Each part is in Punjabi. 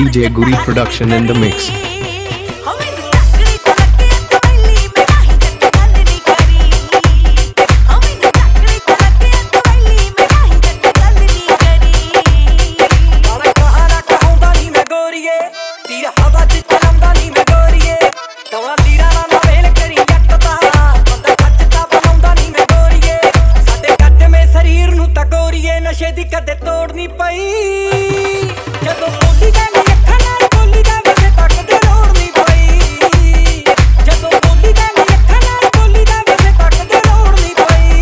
DJ Guri production in the mix. ਨਸ਼ੇ ਦੀ ਕਦੇ ਤੋੜ ਨਹੀਂ ਪਈ ਜਦੋਂ ਬੋਲੀ ਦਾ ਨੀ ਅੱਖਾਂ ਨਾਲ ਬੋਲੀ ਦਾ ਵਸੇ ਤੱਕ ਤੇ ਲੋੜ ਨਹੀਂ ਪਈ ਜਦੋਂ ਬੋਲੀ ਦਾ ਨੀ ਅੱਖਾਂ ਨਾਲ ਬੋਲੀ ਦਾ ਵਸੇ ਤੱਕ ਤੇ ਲੋੜ ਨਹੀਂ ਪਈ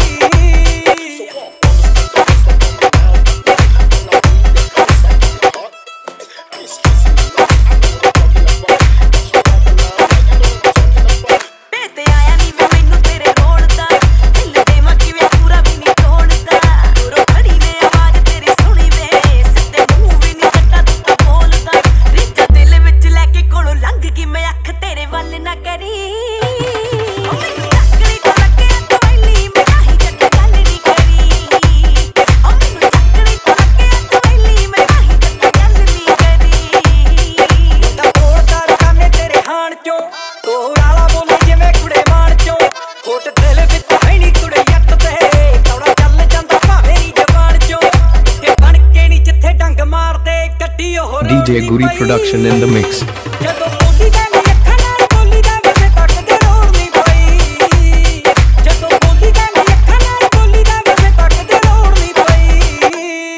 ਬੇਤੇ ਆਇਆ ਨਹੀਂ ਵੇ ਮੈਨੂੰ ਤੇਰੇ ਰੋਲ ਦਾ ਦਿਲ ਦੇ ਮੈਂ ਕਿਵੇਂ ਪੂਰਾ ਵੀ ਨਹੀਂ ਤੋੜਦਾ ਦੂਰੋਂ ਖੜੀ ਨੇ ਆਵਾਜ਼ ਤੇਰੀ ਸੁਣੀ ਵੇ ਸਿੱਧੇ ਮੂੰਹ ਵੀ ਨਹੀਂ ਕੱਟਾ ਤੂੰ ਬੋਲਦਾ ਰਿੱਜਾ ਦਿਲ ਵਿੱਚ ਲੈ ਕੇ ਕੋਲੋਂ ਲੰਘ ਗਈ ਮੈਂ ਅੱਖ ਤੇਰੇ ਵੱਲ ਨਾ ਕਰੀ ਓ ਮੈਨੂੰ ਚੱਕਰੀ ਤੋਂ ਲੱਗਿਆ ਤਵੈਲੀ ਮੈਂ ਕਾਹੀ ਜੱਟ ਗੱਲ ਨਹੀਂ ਕਰੀ ਓ ਮੈਨੂੰ ਚੱਕਰੀ ਤੋਂ ਲੱਗਿਆ ਤਵੈਲੀ ਮੈਂ ਕਾਹੀ ਜੱਟ ਗੱਲ ਨਹੀਂ ਕਰੀ ਤਾਂ ਤੋੜਦਾ ਰਕਾਨੇ ਤੇਰੇ ਹਾਣ ਚੋਂ ਤੋੜ ਵਾਲਾ ਬੋਲੇ ਜਿਵੇਂ ਕੁੜੇ ਮਾਣ ਚੋਂ ਖੋਟ ਦਿਲ ਵਿੱਚ ਹੈ ਨਹੀਂ ਕੁੜੇ ਜੱਟ ਤੇ ਕੌੜਾ ਚੱਲ ਜਾਂਦਾ ਭਾਵੇਂ ਨੀ ਜ਼ਬਾਨ ਚੋਂ ਕਿ ਬਣ ਕੇ ਨਹੀਂ ਜਿੱਥੇ ਡੰਗ ਮਾਰਦੇ ਗੱਡੀ ਉਹ DJ Guri production in the mix. ਜਦੋਂ ਬੋਲੀ ਦਾ ਨੀ ਅੱਖਾਂ ਨਾਲ ਬੋਲੀ ਦਾ ਵਸੇ ਤੱਕ ਤੇ ਲੋੜ ਨਹੀਂ ਪਈ ਜਦੋਂ ਬੋਲੀ ਦਾ ਨੀ ਅੱਖਾਂ ਨਾਲ ਬੋਲੀ ਦਾ ਵਸੇ ਤੱਕ ਤੇ ਲੋੜ ਨਹੀਂ ਪਈ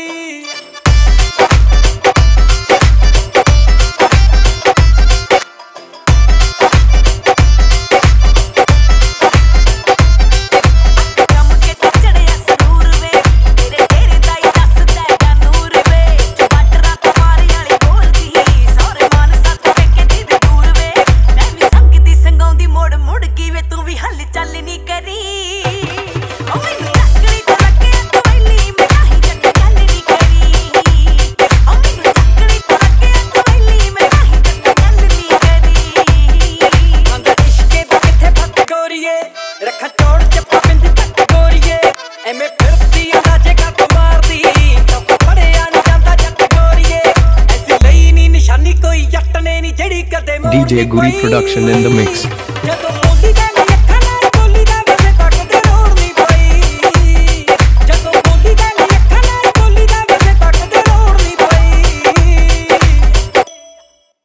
ਕੰਮ ਕੇ ਚੜਿਆ ਸਰੂਰ ਵੇ ਤੇਰੇ ਤੇਰੇ ਦਾ ਹੀ ਦੱਸਦਾ ਗਾ ਨੂਰ ਵੇ ਜਵਾਟ ਰਾਤ ਮਾਰੀ ਵਾਲੀ ਬੋਲਦੀ ਸਹੁਰੇ ਮਾਨ ਸੱਤ ਵੇਖੇ ਦੀ ਦੂਰ ਵੇ ਮੈਂ ਵੀ ਸੰਗਦੀ ਸੰਗਾਉਂਦੀ ਮੋੜ ਮੁੜ ਗਈ ਵੇ ਤੂੰ ਵੀ ਹੱਲ ਚੱਲ ਨਹੀਂ ਕਰੀ ਓ ਮੈਨੂੰ ਚੱਕਰੀ ਤੋਂ ਲੱਗਿਆ ਤਵੈਲੀ ਮੈਂ ਕਾਹੀ ਜੱਟ ਗੱਲ ਨਹੀਂ ਕਰੀ ਓ ਮੈਨੂੰ ਚੱਕਰੀ ਤੋਂ ਲੱਗਿਆ ਤਵੈਲੀ ਮੈਂ ਕਾਹੀ ਜੱਟ ਗੱਲ ਨਹੀਂ ਕਰੀ ਅੰਦਰ ਇਸ਼ਕੇ ਦਾ ਕਿੱਥੇ ਫੱਟ ਗੋਰੀਏ ਰੱਖਾਂ ਚੋੜ ਚੱਪਾ ਬਿੰਦ ਤੱਕ ਗੋਰੀਏ ਐਵੇਂ ਫਿਰਦੀ ਅੰਦਾਜ਼ੇ ਕੱਟ ਮਾਰਦੀ ਸਭ ਫੜਿਆ ਨੀ ਜਾਂਦਾ ਜੱਟ ਗੋਰੀਏ ਐਸੀ ਲਈ ਨੀ ਨਿਸ਼ਾਨੀ ਕੋਈ ਜੱਟ ਨੇ ਨੀ ਜਿਹੜੀ ਕਦੇ DJ Guri production in the mix.